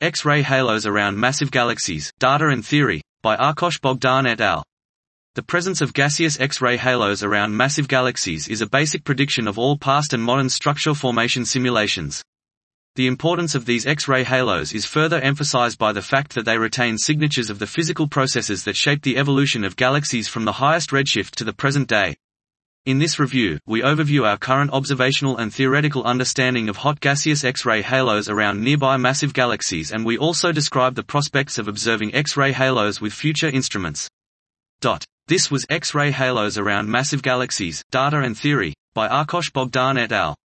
X-ray halos around massive galaxies, Data and Theory, by Arkosh Bogdan et al. The presence of gaseous X-ray halos around massive galaxies is a basic prediction of all past and modern structure formation simulations. The importance of these X-ray halos is further emphasized by the fact that they retain signatures of the physical processes that shaped the evolution of galaxies from the highest redshift to the present day. In this review, we overview our current observational and theoretical understanding of hot gaseous X-ray halos around nearby massive galaxies, and we also describe the prospects of observing X-ray halos with future instruments. This was X-ray halos around massive galaxies, Data and Theory, by Arkosh Bogdan et al.